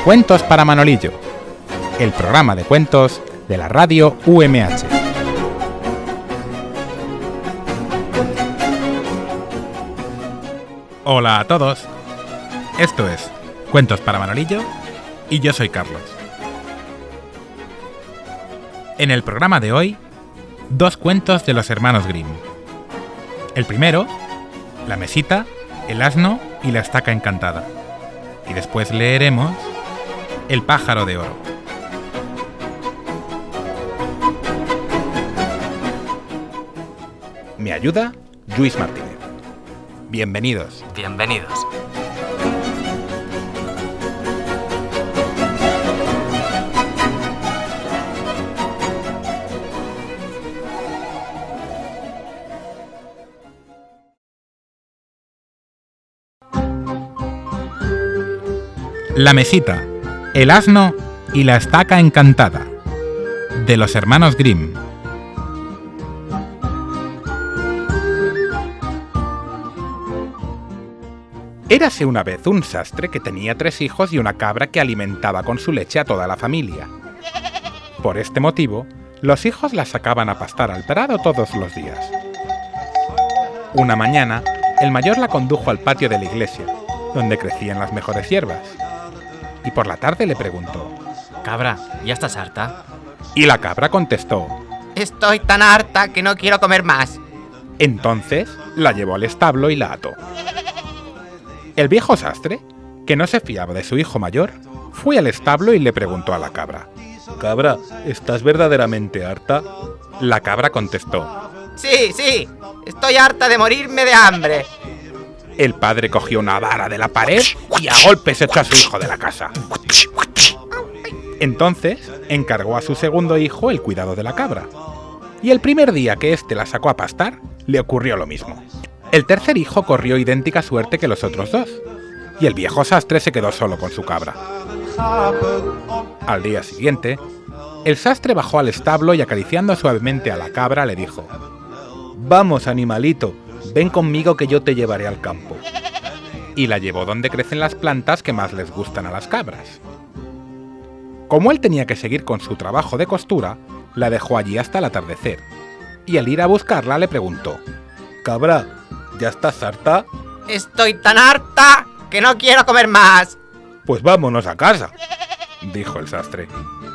Cuentos para Manolillo, el programa de cuentos de la radio UMH. Hola a todos, esto es Cuentos para Manolillo y yo soy Carlos. En el programa de hoy, 2 cuentos de los hermanos Grimm. El primero, La mesita, el asno y la estaca encantada. Y después leeremos El pájaro de oro. Me ayuda Luis Martínez. Bienvenidos. Bienvenidos. La mesita, el asno y la estaca encantada, de los hermanos Grimm. Érase una vez un sastre que tenía 3 hijos y una cabra que alimentaba con su leche a toda la familia. Por este motivo, los hijos la sacaban a pastar al prado todos los días. Una mañana, el mayor la condujo al patio de la iglesia, donde crecían las mejores hierbas. Y por la tarde le preguntó: Cabra, ¿ya estás harta? Y la cabra contestó: Estoy tan harta que no quiero comer más. Entonces la llevó al establo y la ató. El viejo sastre, que no se fiaba de su hijo mayor, fue al establo y le preguntó a la cabra: Cabra, ¿estás verdaderamente harta? La cabra contestó: Sí, estoy harta de morirme de hambre. El padre cogió una vara de la pared y a golpes echó a su hijo de la casa. Entonces encargó a su segundo hijo el cuidado de la cabra. Y el primer día que éste la sacó a pastar, le ocurrió lo mismo. El tercer hijo corrió idéntica suerte que los otros 2, y el viejo sastre se quedó solo con su cabra. Al día siguiente, el sastre bajó al establo y acariciando suavemente a la cabra le dijo: Vamos, animalito, ven conmigo que yo te llevaré al campo. Y la llevó donde crecen las plantas que más les gustan a las cabras. Como él tenía que seguir con su trabajo de costura, la dejó allí hasta el atardecer, y al ir a buscarla le preguntó: Cabra, ¿ya estás harta? Estoy tan harta que no quiero comer más. Pues vámonos a casa, dijo el sastre.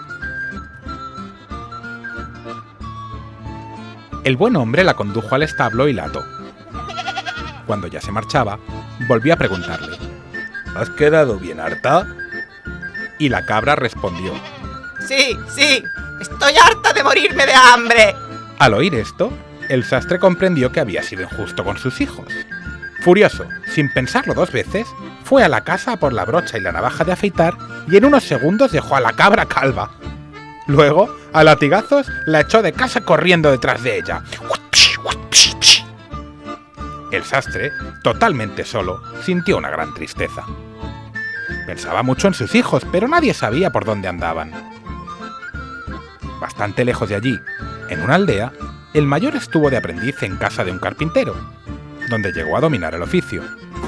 El buen hombre la condujo al establo y la ató. Cuando ya se marchaba, volvió a preguntarle: ¿Has quedado bien harta? Y la cabra respondió: Sí, estoy harta de morirme de hambre. Al oír esto, el sastre comprendió que había sido injusto con sus hijos. Furioso, sin pensarlo 2 veces, fue a la casa a por la brocha y la navaja de afeitar y en unos segundos dejó a la cabra calva. Luego, a latigazos, la echó de casa corriendo detrás de ella. El sastre, totalmente solo, sintió una gran tristeza. Pensaba mucho en sus hijos, pero nadie sabía por dónde andaban. Bastante lejos de allí, en una aldea, el mayor estuvo de aprendiz en casa de un carpintero, donde llegó a dominar el oficio.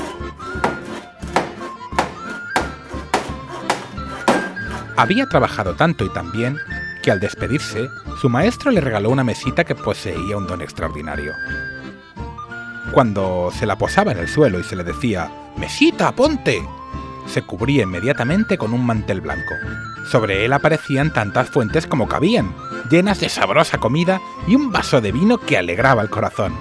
Había trabajado tanto y tan bien que al despedirse, su maestro le regaló una mesita que poseía un don extraordinario. Cuando se la posaba en el suelo y se le decía: «¡Mesita, ponte!», se cubría inmediatamente con un mantel blanco. Sobre él aparecían tantas fuentes como cabían, llenas de sabrosa comida y un vaso de vino que alegraba el corazón.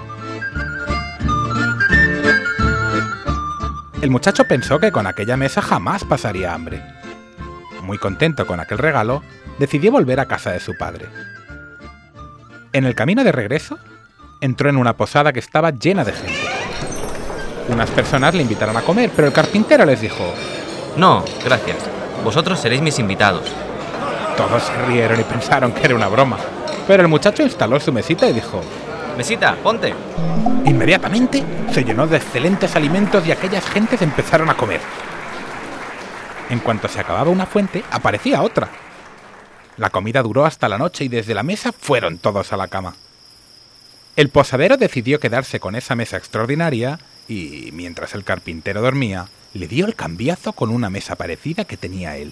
El muchacho pensó que con aquella mesa jamás pasaría hambre. Muy contento con aquel regalo, decidió volver a casa de su padre. En el camino de regreso, entró en una posada que estaba llena de gente. Unas personas le invitaron a comer, pero el carpintero les dijo: No, gracias. Vosotros seréis mis invitados. Todos se rieron y pensaron que era una broma, pero el muchacho instaló su mesita y dijo: Mesita, ponte. Inmediatamente se llenó de excelentes alimentos y aquellas gentes empezaron a comer. En cuanto se acababa una fuente, aparecía otra. La comida duró hasta la noche y desde la mesa fueron todos a la cama. El posadero decidió quedarse con esa mesa extraordinaria y, mientras el carpintero dormía, le dio el cambiazo con una mesa parecida que tenía él.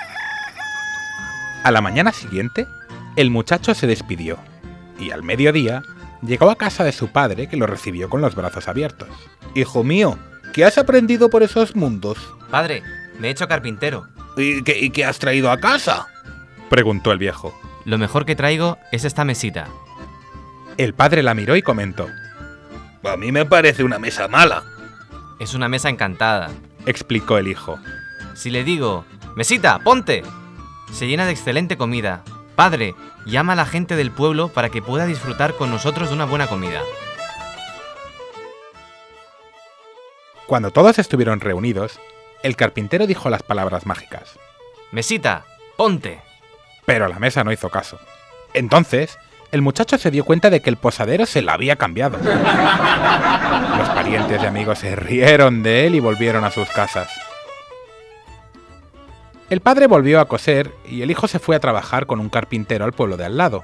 A la mañana siguiente, el muchacho se despidió y al mediodía llegó a casa de su padre, que lo recibió con los brazos abiertos. «Hijo mío, ¿qué has aprendido por esos mundos?» Padre, me he hecho carpintero. ¿Y qué has traído a casa?», preguntó el viejo. Lo mejor que traigo es esta mesita. El padre la miró y comentó: «A mí me parece una mesa mala». Es una mesa encantada, explicó el hijo. Si le digo, mesita, ponte, se llena de excelente comida. Padre, llama a la gente del pueblo para que pueda disfrutar con nosotros de una buena comida. Cuando todos estuvieron reunidos, el carpintero dijo las palabras mágicas: Mesita, ponte. Pero la mesa no hizo caso. Entonces, el muchacho se dio cuenta de que el posadero se la había cambiado. Los parientes y amigos se rieron de él y volvieron a sus casas. El padre volvió a coser y el hijo se fue a trabajar con un carpintero al pueblo de al lado.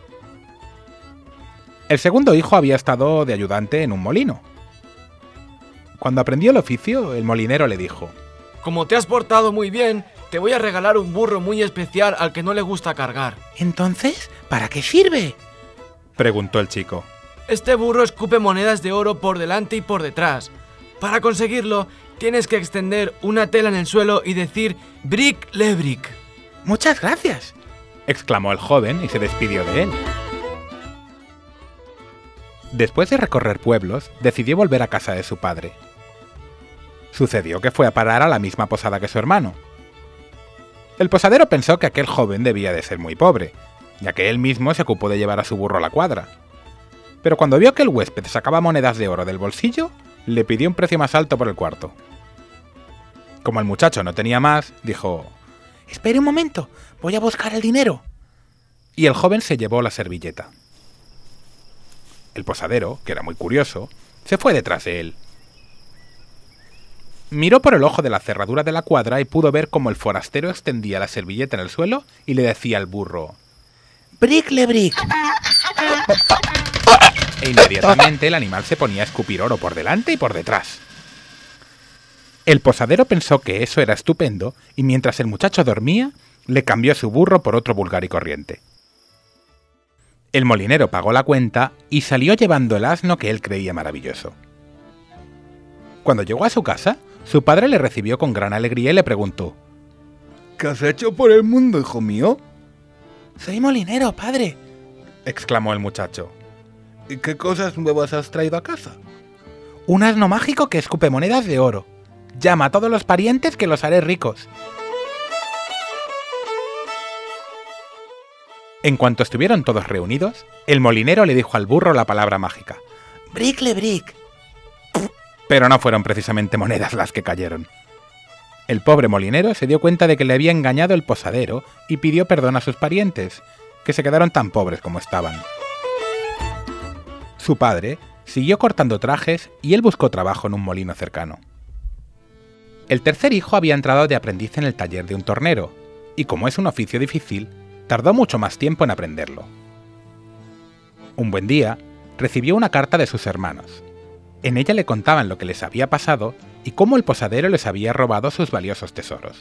El segundo hijo había estado de ayudante en un molino. Cuando aprendió el oficio, el molinero le dijo: Como te has portado muy bien, te voy a regalar un burro muy especial al que no le gusta cargar. ¿Entonces, para qué sirve?, preguntó el chico. Este burro escupe monedas de oro por delante y por detrás. Para conseguirlo, tienes que extender una tela en el suelo y decir «Bric le bric». «Muchas gracias», exclamó el joven y se despidió de él. Después de recorrer pueblos, decidió volver a casa de su padre. Sucedió que fue a parar a la misma posada que su hermano. El posadero pensó que aquel joven debía de ser muy pobre, ya que él mismo se ocupó de llevar a su burro a la cuadra. Pero cuando vio que el huésped sacaba monedas de oro del bolsillo, le pidió un precio más alto por el cuarto. Como el muchacho no tenía más, dijo: «Espere un momento, voy a buscar el dinero». Y el joven se llevó la servilleta. El posadero, que era muy curioso, se fue detrás de él. Miró por el ojo de la cerradura de la cuadra y pudo ver cómo el forastero extendía la servilleta en el suelo y le decía al burro: «Bric le bric». E inmediatamente el animal se ponía a escupir oro por delante y por detrás. El posadero pensó que eso era estupendo y mientras el muchacho dormía, le cambió su burro por otro vulgar y corriente. El molinero pagó la cuenta y salió llevando el asno que él creía maravilloso. Cuando llegó a su casa, su padre le recibió con gran alegría y le preguntó: «¿Qué has hecho por el mundo, hijo mío?». «Soy molinero, padre», exclamó el muchacho. «¿Y qué cosas nuevas has traído a casa?». «Un asno mágico que escupe monedas de oro. Llama a todos los parientes que los haré ricos». En cuanto estuvieron todos reunidos, el molinero le dijo al burro la palabra mágica: «Bric le bric». Pero no fueron precisamente monedas las que cayeron. El pobre molinero se dio cuenta de que le había engañado el posadero y pidió perdón a sus parientes, que se quedaron tan pobres como estaban. Su padre siguió cortando trajes y él buscó trabajo en un molino cercano. El tercer hijo había entrado de aprendiz en el taller de un tornero, y como es un oficio difícil, tardó mucho más tiempo en aprenderlo. Un buen día, recibió una carta de sus hermanos. En ella le contaban lo que les había pasado y cómo el posadero les había robado sus valiosos tesoros.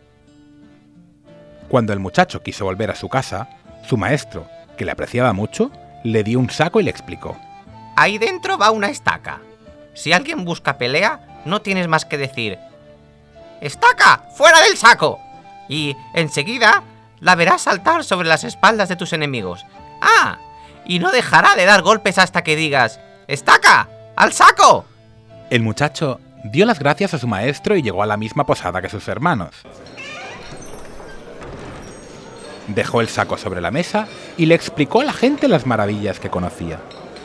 Cuando el muchacho quiso volver a su casa, su maestro, que le apreciaba mucho, le dio un saco y le explicó: Ahí dentro va una estaca. Si alguien busca pelea, no tienes más que decir: ¡Estaca! ¡Fuera del saco! Y enseguida la verás saltar sobre las espaldas de tus enemigos. ¡Ah! Y no dejará de dar golpes hasta que digas: ¡Estaca! ¡Al saco! El muchacho dio las gracias a su maestro y llegó a la misma posada que sus hermanos. Dejó el saco sobre la mesa y le explicó a la gente las maravillas que conocía.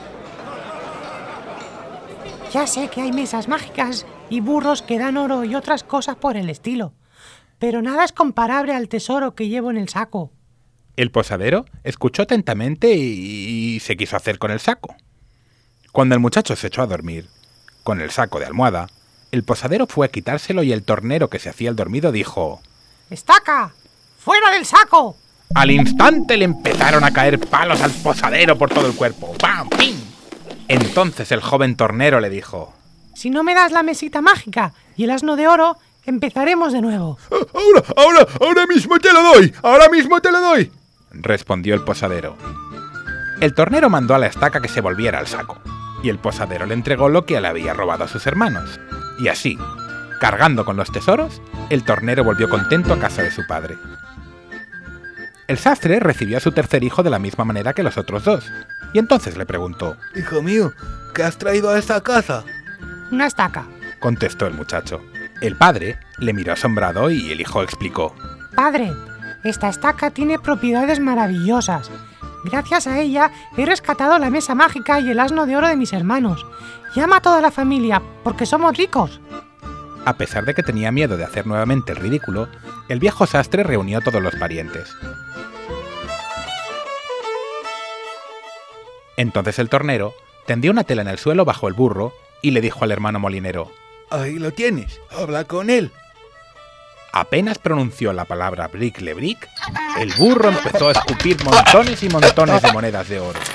Ya sé que hay mesas mágicas y burros que dan oro y otras cosas por el estilo, pero nada es comparable al tesoro que llevo en el saco. El posadero escuchó atentamente y se quiso hacer con el saco. Cuando el muchacho se echó a dormir, con el saco de almohada, el posadero fue a quitárselo y el tornero que se hacía el dormido dijo: ¡Estaca! ¡Fuera del saco! Al instante le empezaron a caer palos al posadero por todo el cuerpo. ¡Pam! ¡Pim! Entonces el joven tornero le dijo: Si no me das la mesita mágica, y el asno de oro, empezaremos de nuevo. ¡Ahora mismo te lo doy! ¡Ahora mismo te lo doy! Respondió el posadero. El tornero mandó a la estaca que se volviera al saco, y el posadero le entregó lo que le había robado a sus hermanos. Y así, cargando con los tesoros, el tornero volvió contento a casa de su padre. El sastre recibió a su tercer hijo de la misma manera que los otros dos, y entonces le preguntó: Hijo mío, ¿qué has traído a esta casa? Una estaca. Contestó el muchacho. El padre le miró asombrado y el hijo explicó: Padre, esta estaca tiene propiedades maravillosas. Gracias a ella he rescatado la mesa mágica y el asno de oro de mis hermanos. Llama a toda la familia, porque somos ricos. A pesar de que tenía miedo de hacer nuevamente el ridículo, el viejo sastre reunió a todos los parientes. Entonces el tornero tendió una tela en el suelo bajo el burro y le dijo al hermano molinero: Ahí lo tienes, habla con él. Apenas pronunció la palabra bric le bric, el burro empezó a escupir montones y montones de monedas de oro.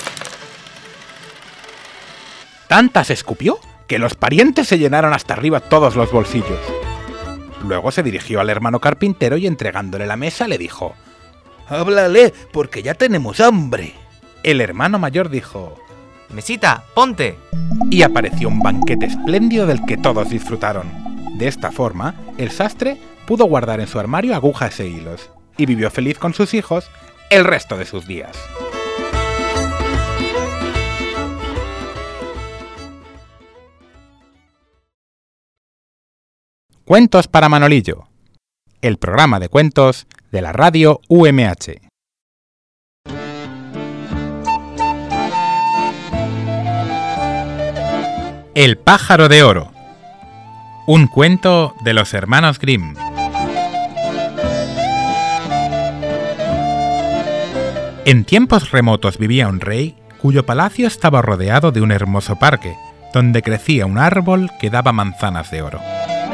Tantas escupió que los parientes se llenaron hasta arriba todos los bolsillos. Luego se dirigió al hermano carpintero y entregándole la mesa le dijo: Háblale, porque ya tenemos hambre. El hermano mayor dijo: Mesita, ponte. Y apareció un banquete espléndido del que todos disfrutaron. De esta forma, el sastre pudo guardar en su armario agujas e hilos, y vivió feliz con sus hijos el resto de sus días. Cuentos para Manolillo, el programa de cuentos de la radio UMH. El pájaro de oro, un cuento de los hermanos Grimm. En tiempos remotos vivía un rey cuyo palacio estaba rodeado de un hermoso parque, donde crecía un árbol que daba manzanas de oro.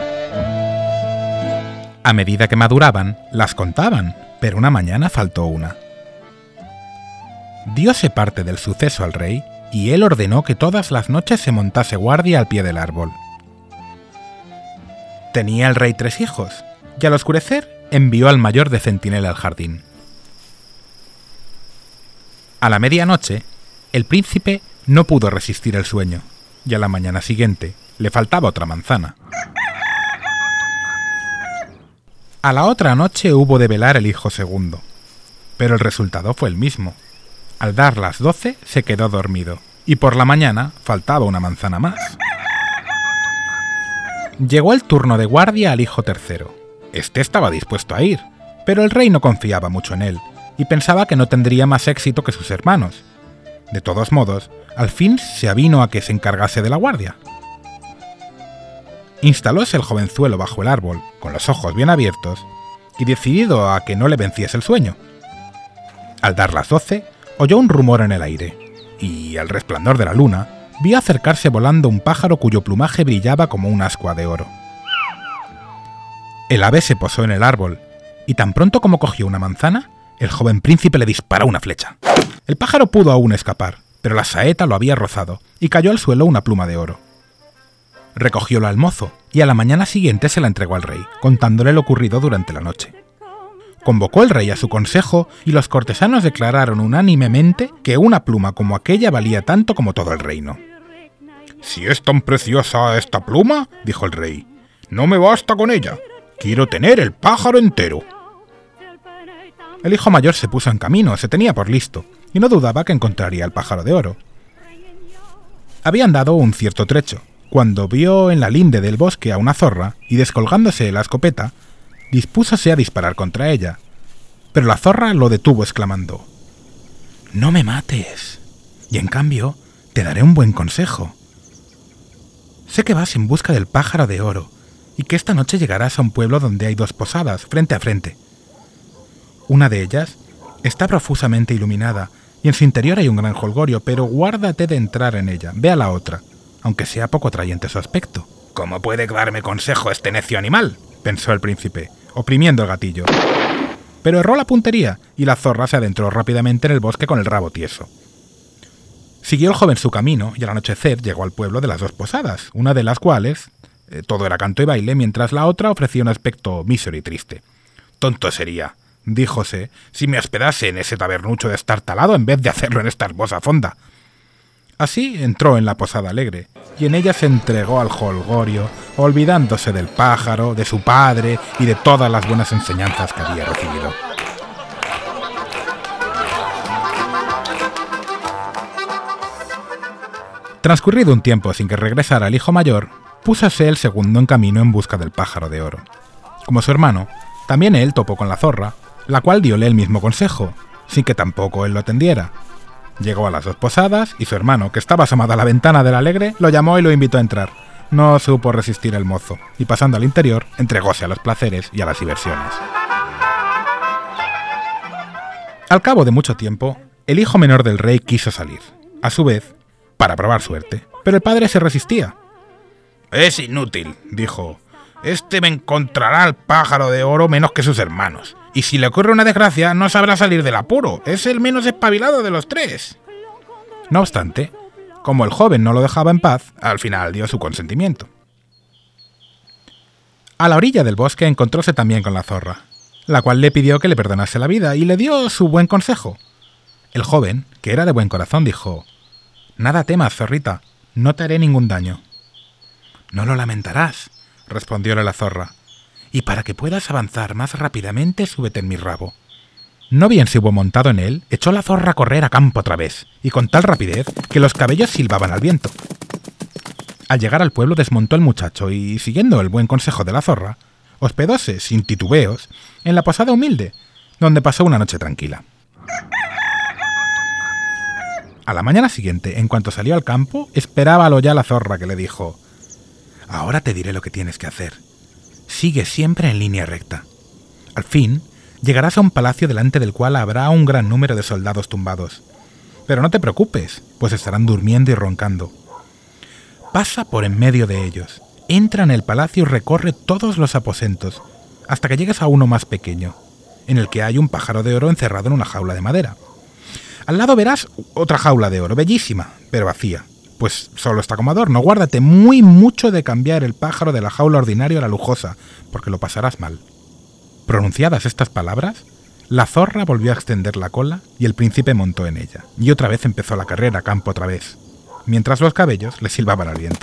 A medida que maduraban, las contaban, pero una mañana faltó una. Diose parte del suceso al rey, y él ordenó que todas las noches se montase guardia al pie del árbol. Tenía el rey 3 hijos, y al oscurecer envió al mayor de centinela al jardín. A la medianoche, el príncipe no pudo resistir el sueño, y a la mañana siguiente le faltaba otra manzana. A la otra noche hubo de velar el hijo segundo, pero el resultado fue el mismo. Al dar las 12 se quedó dormido, y por la mañana faltaba una manzana más. Llegó el turno de guardia al hijo tercero. Este estaba dispuesto a ir, pero el rey no confiaba mucho en él, y pensaba que no tendría más éxito que sus hermanos. De todos modos, al fin se avino a que se encargase de la guardia. Instalóse el jovenzuelo bajo el árbol, con los ojos bien abiertos, y decidido a que no le venciese el sueño. Al dar las 12, oyó un rumor en el aire, y al resplandor de la luna, vio acercarse volando un pájaro cuyo plumaje brillaba como un ascua de oro. El ave se posó en el árbol, y tan pronto como cogió una manzana, el joven príncipe le disparó una flecha. El pájaro pudo aún escapar, pero la saeta lo había rozado, y cayó al suelo una pluma de oro. Recogióla al mozo, y a la mañana siguiente se la entregó al rey, contándole lo ocurrido durante la noche. Convocó el rey a su consejo y los cortesanos declararon unánimemente que una pluma como aquella valía tanto como todo el reino. «Si es tan preciosa esta pluma», dijo el rey, «no me basta con ella. Quiero tener el pájaro entero». El hijo mayor se puso en camino, se tenía por listo, y no dudaba que encontraría el pájaro de oro. Había andado un cierto trecho, cuando vio en la linde del bosque a una zorra, y descolgándose la escopeta, dispúsose a disparar contra ella, pero la zorra lo detuvo exclamando: «No me mates, y en cambio te daré un buen consejo. Sé que vas en busca del pájaro de oro, y que esta noche llegarás a un pueblo donde hay 2 posadas, frente a frente. Una de ellas está profusamente iluminada, y en su interior hay un gran jolgorio, pero guárdate de entrar en ella, ve a la otra, aunque sea poco atrayente su aspecto». «¿Cómo puede darme consejo este necio animal?», pensó el príncipe, oprimiendo el gatillo. Pero erró la puntería, y la zorra se adentró rápidamente en el bosque con el rabo tieso. Siguió el joven su camino, y al anochecer llegó al pueblo de las 2 posadas, una de las cuales Todo era canto y baile, mientras la otra ofrecía un aspecto mísero y triste. «Tonto sería», díjose, «si me hospedase en ese tabernucho destartalado en vez de hacerlo en esta hermosa fonda». Así entró en la posada alegre, y en ella se entregó al jolgorio, olvidándose del pájaro, de su padre y de todas las buenas enseñanzas que había recibido. Transcurrido un tiempo sin que regresara el hijo mayor, púsose el segundo en camino en busca del pájaro de oro. Como su hermano, también él topó con la zorra, la cual diole el mismo consejo, sin que tampoco él lo atendiera. Llegó a las dos posadas y su hermano, que estaba asomado a la ventana del alegre, lo llamó y lo invitó a entrar. No supo resistir el mozo, y pasando al interior, entregóse a los placeres y a las diversiones. Al cabo de mucho tiempo, el hijo menor del rey quiso salir, a su vez, para probar suerte, pero el padre se resistía. «Es inútil», dijo, «este me encontrará al pájaro de oro menos que sus hermanos. Y si le ocurre una desgracia, no sabrá salir del apuro. Es el menos espabilado de los tres». No obstante, como el joven no lo dejaba en paz, al final dio su consentimiento. A la orilla del bosque encontróse también con la zorra, la cual le pidió que le perdonase la vida y le dio su buen consejo. El joven, que era de buen corazón, dijo: «Nada temas, zorrita, no te haré ningún daño». «No lo lamentarás», respondióle la zorra, «y para que puedas avanzar más rápidamente, súbete en mi rabo». No bien se hubo montado en él, echó la zorra a correr a campo otra vez, y con tal rapidez que los cabellos silbaban al viento. Al llegar al pueblo desmontó el muchacho y, siguiendo el buen consejo de la zorra, hospedóse, sin titubeos, en la posada humilde, donde pasó una noche tranquila. A la mañana siguiente, en cuanto salió al campo, esperábalo ya la zorra, que le dijo: «Ahora te diré lo que tienes que hacer. Sigue siempre en línea recta. Al fin, llegarás a un palacio delante del cual habrá un gran número de soldados tumbados. Pero no te preocupes, pues estarán durmiendo y roncando. Pasa por en medio de ellos, entra en el palacio y recorre todos los aposentos, hasta que llegues a uno más pequeño, en el que hay un pájaro de oro encerrado en una jaula de madera. Al lado verás otra jaula de oro, bellísima, pero vacía. Pues solo está como adorno. Guárdate mucho de cambiar el pájaro de la jaula ordinaria a la lujosa, porque lo pasarás mal». Pronunciadas estas palabras, la zorra volvió a extender la cola y el príncipe montó en ella, y otra vez empezó la carrera a campo otra vez, mientras los cabellos le silbaban al viento.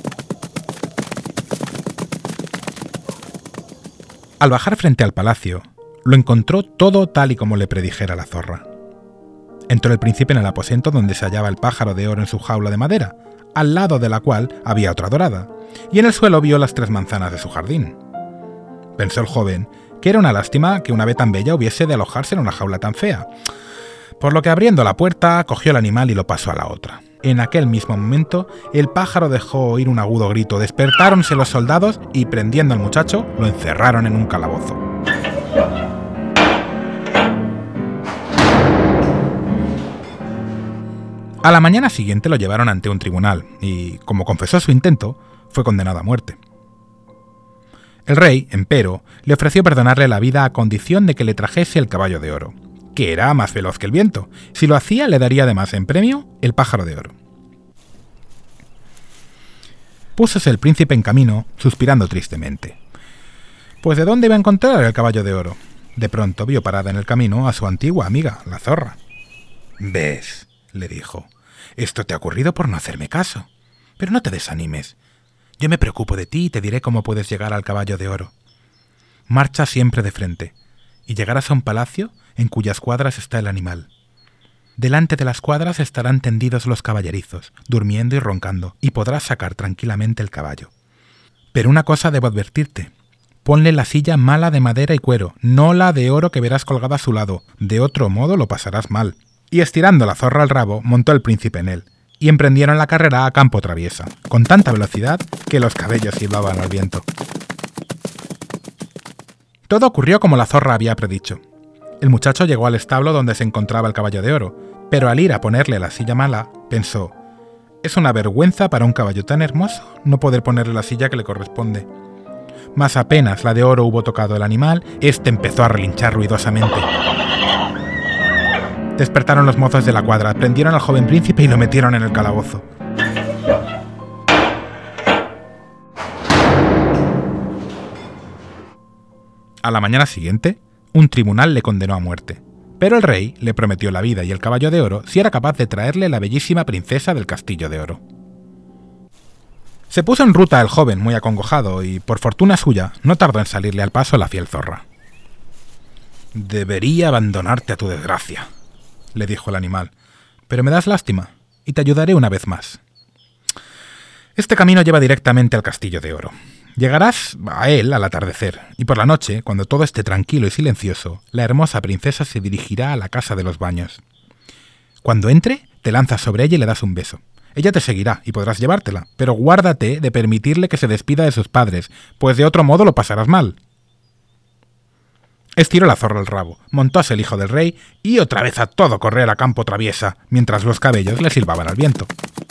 Al bajar frente al palacio, lo encontró todo tal y como le predijera la zorra. Entró el príncipe en el aposento donde se hallaba el pájaro de oro en su jaula de madera, al lado de la cual había otra dorada, y en el suelo vio las 3 manzanas de su jardín. Pensó el joven que era una lástima que una ave tan bella hubiese de alojarse en una jaula tan fea, por lo que abriendo la puerta cogió el animal y lo pasó a la otra. En aquel mismo momento, el pájaro dejó oír un agudo grito, despertáronse los soldados y, prendiendo al muchacho, lo encerraron en un calabozo. A la mañana siguiente lo llevaron ante un tribunal y, como confesó su intento, fue condenado a muerte. El rey, empero, le ofreció perdonarle la vida a condición de que le trajese el caballo de oro, que era más veloz que el viento. Si lo hacía, le daría además en premio el pájaro de oro. Púsose el príncipe en camino, suspirando tristemente. Pues ¿de dónde iba a encontrar el caballo de oro? De pronto vio parada en el camino a su antigua amiga, la zorra. «¿Ves?», le dijo, «esto te ha ocurrido por no hacerme caso. Pero no te desanimes. Yo me preocupo de ti y te diré cómo puedes llegar al caballo de oro. Marcha siempre de frente, y llegarás a un palacio en cuyas cuadras está el animal. Delante de las cuadras estarán tendidos los caballerizos, durmiendo y roncando, y podrás sacar tranquilamente el caballo. Pero una cosa debo advertirte. Ponle la silla mala de madera y cuero, no la de oro que verás colgada a su lado. De otro modo lo pasarás mal». Y estirando la zorra al rabo, montó el príncipe en él, y emprendieron la carrera a campo traviesa, con tanta velocidad que los cabellos silbaban al viento. Todo ocurrió como la zorra había predicho. El muchacho llegó al establo donde se encontraba el caballo de oro, pero al ir a ponerle la silla mala, pensó: «Es una vergüenza para un caballo tan hermoso no poder ponerle la silla que le corresponde». Mas apenas la de oro hubo tocado el animal, este empezó a relinchar ruidosamente. Despertaron los mozos de la cuadra, prendieron al joven príncipe y lo metieron en el calabozo. A la mañana siguiente, un tribunal le condenó a muerte, pero el rey le prometió la vida y el caballo de oro si era capaz de traerle la bellísima princesa del castillo de oro. Se puso en ruta el joven muy acongojado y, por fortuna suya, no tardó en salirle al paso la fiel zorra. «Debería abandonarte a tu desgracia», le dijo el animal, «pero me das lástima y te ayudaré una vez más. Este camino lleva directamente al castillo de oro. Llegarás a él al atardecer, y por la noche, cuando todo esté tranquilo y silencioso, la hermosa princesa se dirigirá a la casa de los baños. Cuando entre, te lanzas sobre ella y le das un beso. Ella te seguirá y podrás llevártela, pero guárdate de permitirle que se despida de sus padres, pues de otro modo lo pasarás mal». Estiró la zorra el rabo, montóse el hijo del rey y otra vez a todo correr a campo traviesa, mientras los cabellos le silbaban al viento.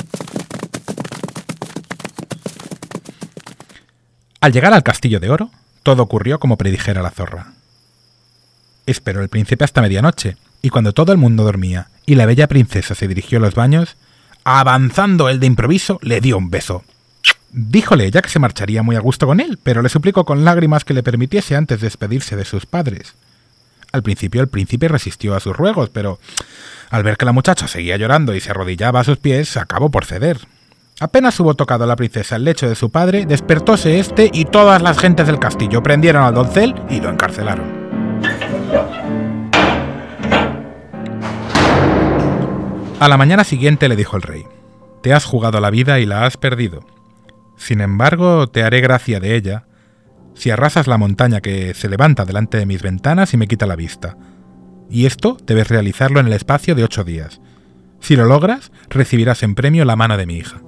Al llegar al castillo de oro, todo ocurrió como predijera la zorra. Esperó el príncipe hasta medianoche, y cuando todo el mundo dormía y la bella princesa se dirigió a los baños, avanzando él de improviso, le dio un beso. Díjole ella que se marcharía muy a gusto con él, pero le suplicó con lágrimas que le permitiese antes despedirse de sus padres. Al principio el príncipe resistió a sus ruegos, pero al ver que la muchacha seguía llorando y se arrodillaba a sus pies, acabó por ceder. Apenas hubo tocado a la princesa el lecho de su padre, despertóse éste y todas las gentes del castillo prendieron al doncel y lo encarcelaron. A la mañana siguiente le dijo el rey: «Te has jugado la vida y la has perdido. Sin embargo, te haré gracia de ella si arrasas la montaña que se levanta delante de mis ventanas y me quita la vista. Y esto debes realizarlo en el espacio de 8 días. Si lo logras, recibirás en premio la mano de mi hija».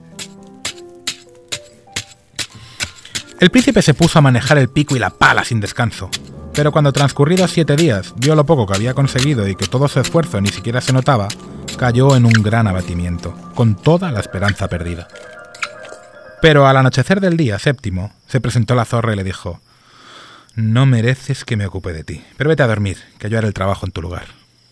El príncipe se puso a manejar el pico y la pala sin descanso, pero cuando transcurridos 7 días vio lo poco que había conseguido y que todo su esfuerzo ni siquiera se notaba, cayó en un gran abatimiento, con toda la esperanza perdida. Pero al anochecer del día 7º, se presentó la zorra y le dijo: «No mereces que me ocupe de ti, pero vete a dormir, que yo haré el trabajo en tu lugar».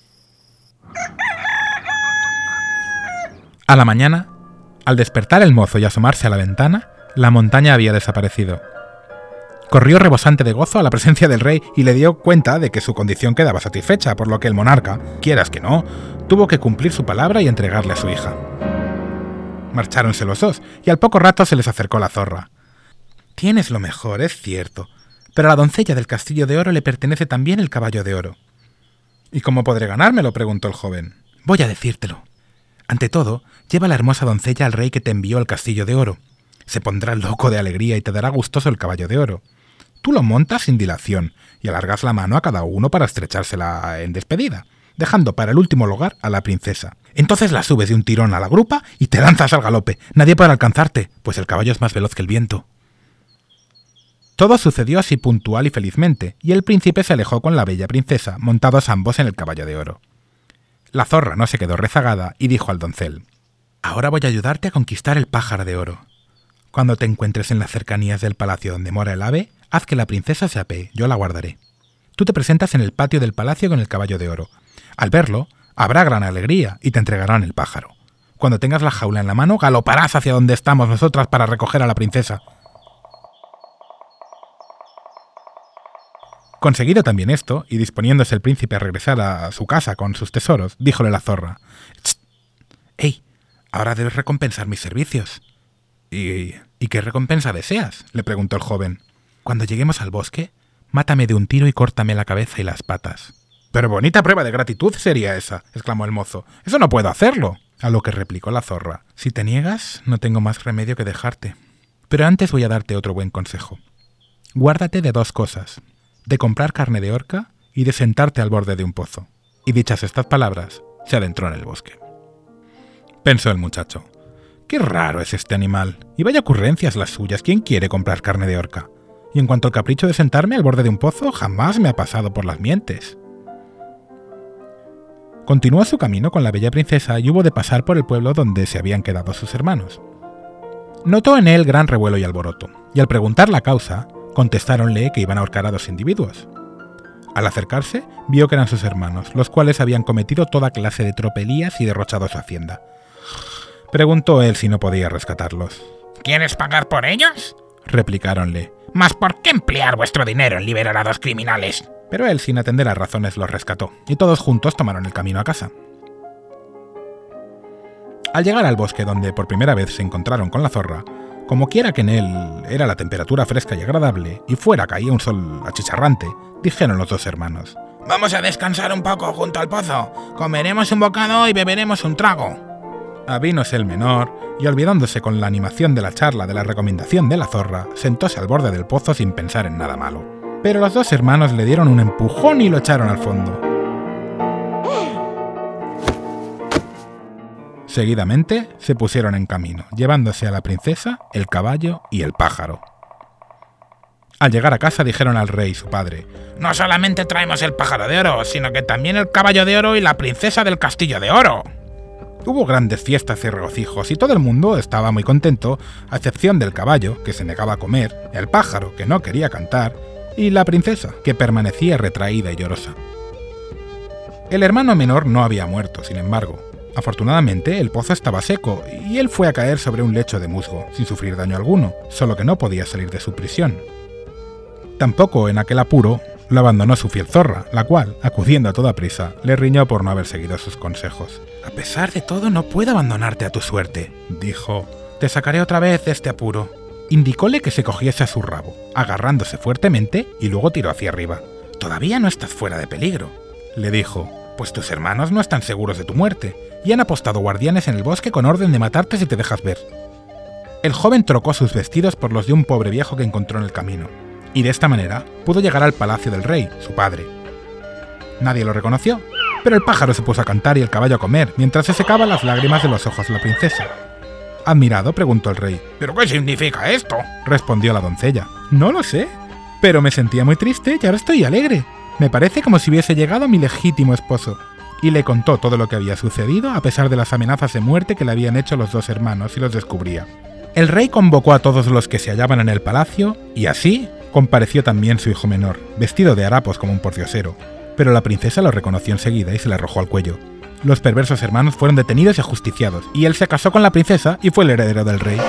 A la mañana, al despertar el mozo y asomarse a la ventana, la montaña había desaparecido. Corrió rebosante de gozo a la presencia del rey y le dio cuenta de que su condición quedaba satisfecha, por lo que el monarca, quieras que no, tuvo que cumplir su palabra y entregarle a su hija. Marcháronse los dos, y al poco rato se les acercó la zorra. «Tienes lo mejor, es cierto, pero a la doncella del castillo de oro le pertenece también el caballo de oro». «¿Y cómo podré ganármelo?», preguntó el joven. «Voy a decírtelo. Ante todo, lleva la hermosa doncella al rey que te envió al castillo de oro. Se pondrá loco de alegría y te dará gustoso el caballo de oro. Tú lo montas sin dilación y alargas la mano a cada uno para estrechársela en despedida, dejando para el último lugar a la princesa. Entonces la subes de un tirón a la grupa y te lanzas al galope. Nadie podrá alcanzarte, pues el caballo es más veloz que el viento». Todo sucedió así puntual y felizmente, y el príncipe se alejó con la bella princesa, montados ambos en el caballo de oro. La zorra no se quedó rezagada y dijo al doncel: «Ahora voy a ayudarte a conquistar el pájaro de oro. Cuando te encuentres en las cercanías del palacio donde mora el ave, haz que la princesa se apee, yo la guardaré. Tú te presentas en el patio del palacio con el caballo de oro. Al verlo, habrá gran alegría y te entregarán el pájaro. Cuando tengas la jaula en la mano, galoparás hacia donde estamos nosotras para recoger a la princesa». Conseguido también esto, y disponiéndose el príncipe a regresar a su casa con sus tesoros, díjole la zorra: «¡Chst! ¡Ey! Ahora debes recompensar mis servicios». ¿Y qué recompensa deseas?», le preguntó el joven. «Cuando lleguemos al bosque, mátame de un tiro y córtame la cabeza y las patas». «Pero bonita prueba de gratitud sería esa», exclamó el mozo. «Eso no puedo hacerlo». A lo que replicó la zorra: «Si te niegas, no tengo más remedio que dejarte. Pero antes voy a darte otro buen consejo. Guárdate de 2 cosas: de comprar carne de orca y de sentarte al borde de un pozo». Y dichas estas palabras, se adentró en el bosque. Pensó el muchacho: «Qué raro es este animal, y vaya ocurrencias las suyas, ¿quién quiere comprar carne de orca? Y en cuanto al capricho de sentarme al borde de un pozo, jamás me ha pasado por las mientes». Continuó su camino con la bella princesa y hubo de pasar por el pueblo donde se habían quedado sus hermanos. Notó en él gran revuelo y alboroto, y al preguntar la causa, contestáronle que iban a ahorcar a 2 individuos. Al acercarse, vio que eran sus hermanos, los cuales habían cometido toda clase de tropelías y derrochado su hacienda. Preguntó él si no podía rescatarlos. ¿Quieres pagar por ellos?, replicáronle. ¿Mas por qué emplear vuestro dinero en liberar a 2 criminales? Pero él, sin atender a razones, los rescató, y todos juntos tomaron el camino a casa. Al llegar al bosque donde por primera vez se encontraron con la zorra, como quiera que en él era la temperatura fresca y agradable, y fuera caía un sol achicharrante, dijeron los 2 hermanos: «Vamos a descansar un poco junto al pozo, comeremos un bocado y beberemos un trago». Avínose el menor, y olvidándose con la animación de la charla de la recomendación de la zorra, sentóse al borde del pozo sin pensar en nada malo. Pero los 2 hermanos le dieron un empujón y lo echaron al fondo. Seguidamente se pusieron en camino, llevándose a la princesa, el caballo y el pájaro. Al llegar a casa dijeron al rey, su padre: «No solamente traemos el pájaro de oro, sino que también el caballo de oro y la princesa del castillo de oro». Hubo grandes fiestas y regocijos y todo el mundo estaba muy contento, a excepción del caballo, que se negaba a comer, el pájaro, que no quería cantar, y la princesa, que permanecía retraída y llorosa. El hermano menor no había muerto, sin embargo. Afortunadamente, el pozo estaba seco, y él fue a caer sobre un lecho de musgo, sin sufrir daño alguno, solo que no podía salir de su prisión. Tampoco, en aquel apuro, lo abandonó su fiel zorra, la cual, acudiendo a toda prisa, le riñó por no haber seguido sus consejos. «A pesar de todo, no puedo abandonarte a tu suerte», dijo. «Te sacaré otra vez de este apuro». Indicóle que se cogiese a su rabo, agarrándose fuertemente, y luego tiró hacia arriba. «Todavía no estás fuera de peligro», le dijo, «pues tus hermanos no están seguros de tu muerte, y han apostado guardianes en el bosque con orden de matarte si te dejas ver». El joven trocó sus vestidos por los de un pobre viejo que encontró en el camino, y de esta manera pudo llegar al palacio del rey, su padre. Nadie lo reconoció, pero el pájaro se puso a cantar y el caballo a comer, mientras se secaban las lágrimas de los ojos de la princesa. Admirado, preguntó el rey: «¿Pero qué significa esto?», respondió la doncella. «No lo sé, pero me sentía muy triste y ahora estoy alegre. Me parece como si hubiese llegado mi legítimo esposo». Y le contó todo lo que había sucedido, a pesar de las amenazas de muerte que le habían hecho los 2 hermanos, y los descubría. El rey convocó a todos los que se hallaban en el palacio, y así compareció también su hijo menor, vestido de harapos como un pordiosero, pero la princesa lo reconoció enseguida y se le arrojó al cuello. Los perversos hermanos fueron detenidos y ajusticiados, y él se casó con la princesa y fue el heredero del rey.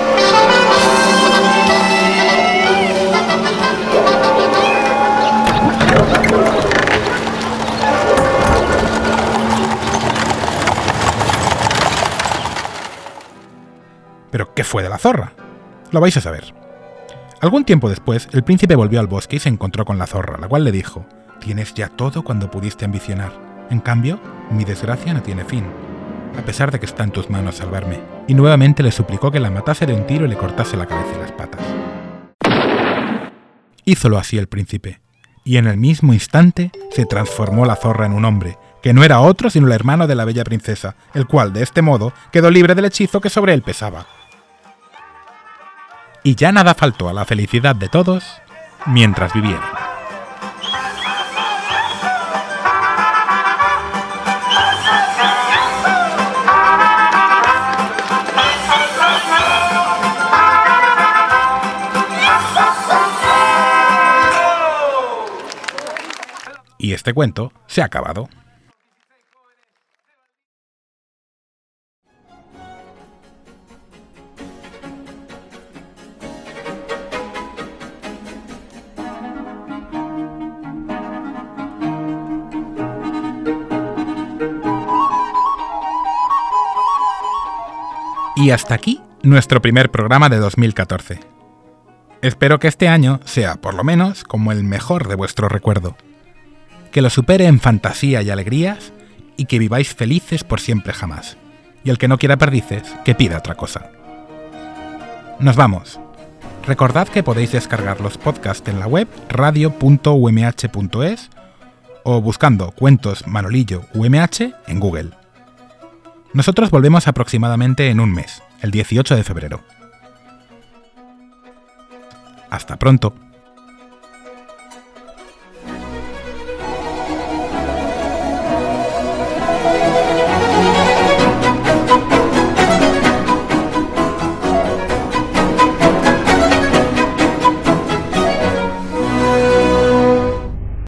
¿Pero qué fue de la zorra? Lo vais a saber. Algún tiempo después, el príncipe volvió al bosque y se encontró con la zorra, la cual le dijo: «Tienes ya todo cuando pudiste ambicionar. En cambio, mi desgracia no tiene fin, a pesar de que está en tus manos salvarme». Y nuevamente le suplicó que la matase de un tiro y le cortase la cabeza y las patas. Hízolo así el príncipe, y en el mismo instante se transformó la zorra en un hombre, que no era otro sino el hermano de la bella princesa, el cual, de este modo, quedó libre del hechizo que sobre él pesaba. Y ya nada faltó a la felicidad de todos mientras vivieron. Y este cuento se ha acabado. Y hasta aquí nuestro primer programa de 2014. Espero que este año sea, por lo menos, como el mejor de vuestro recuerdo. Que lo supere en fantasía y alegrías, y que viváis felices por siempre jamás. Y el que no quiera perdices, que pida otra cosa. Nos vamos. Recordad que podéis descargar los podcasts en la web radio.umh.es o buscando Cuentos Manolillo UMH en Google. Nosotros volvemos aproximadamente en un mes, el 18 de febrero. Hasta pronto.